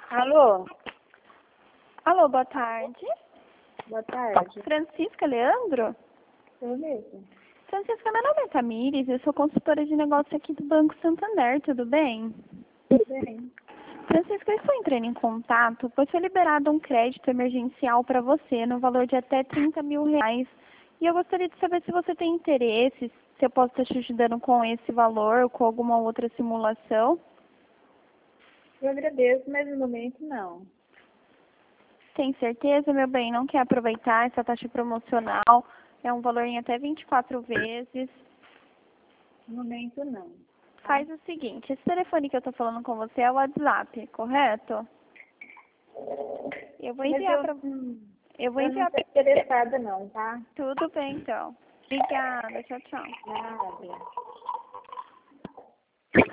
Alô? Alô, boa tarde. Boa tarde. Francisca Leandro? Eu mesmo. Francisca, meu nome é Tamires, eu sou consultora de negócio aqui do Banco Santander, tudo bem? Tudo bem? Francisca, eu estou entrando em contato, pois foi liberado um crédito emergencial para você no valor de até R$ 30.000. E eu gostaria de saber se você tem interesse, se eu posso estar te ajudando com esse valor ou com alguma outra simulação. Eu agradeço, mas no momento não. Tem certeza, meu bem? Não quer aproveitar essa taxa promocional? É um valor em até 24 vezes. No momento não. Faz o seguinte, esse telefone que eu estou falando com você é o WhatsApp, correto? Eu vou Mas enviar eu, para... Eu vou eu não enviar... estou interessada não, tá? Tudo bem, então. Obrigada, tchau, tchau. Nada.